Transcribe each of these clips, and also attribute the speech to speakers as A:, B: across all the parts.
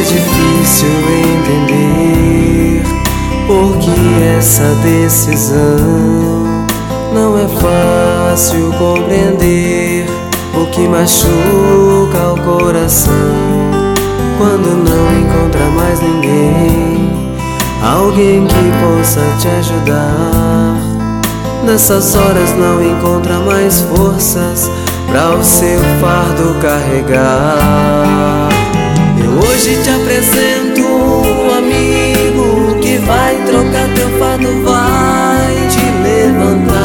A: difícil entender por que essa decisão. Não é fácil compreender o que machuca o coração quando não encontra mais ninguém, alguém que possa te ajudar. Nessas horas não encontra mais forças pra o seu fardo carregar. Eu hoje te apresento um amigo que vai trocar teu fardo, vai te levantar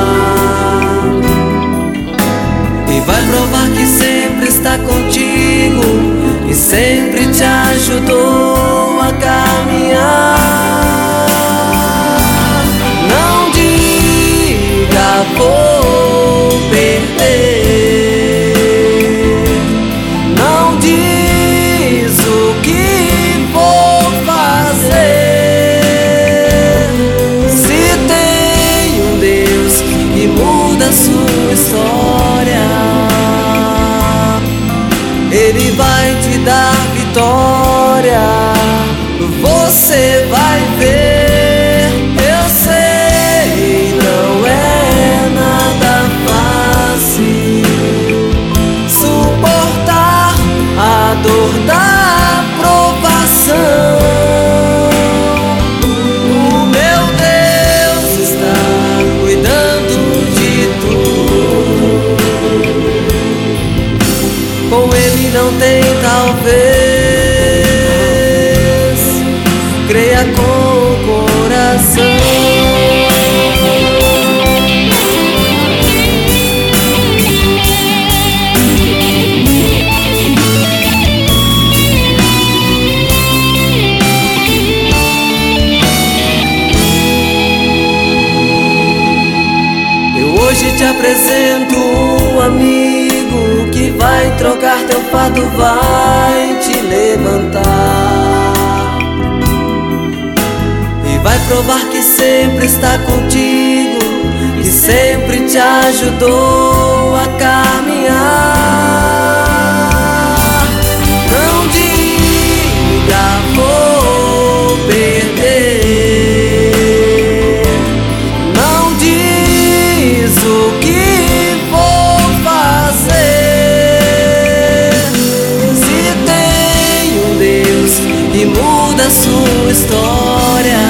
A: e vai provar que sempre está contigo e sempre te ajudou a caminhar. Não diga vou perder, não diz o que vou fazer. Se tem um Deus que muda a sua história, Ele vai te dar vitória. Você vai ver, eu sei, não é nada fácil suportar a dor da provação. O meu Deus está cuidando de tudo. Com Ele não tem talvez, creia com o coração. Eu hoje te apresento um amigo que vai trocar teu fardo, vai te levantar e vai provar que sempre está contigo e sempre te ajudou a caminhar. Não diga vou perder, não diz o que vou fazer. Se tem um Deus que muda a sua história,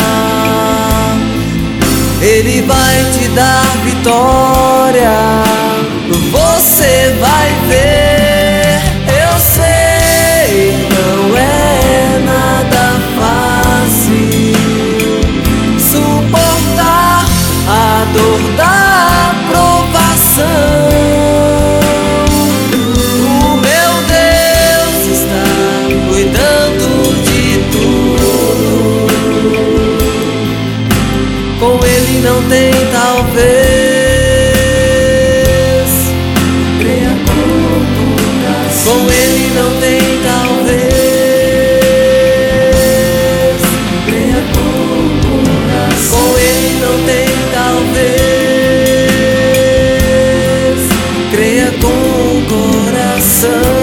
A: Ele vai te dar vitória. Você vai ver, eu sei, não é nada fácil suportar a dor da provação. O meu Deus está cuidando de tudo. Com Ele não tem talvez, creia com o coração. Com Ele não tem talvez, creia com o coração. Com Ele não tem talvez, creia com o coração.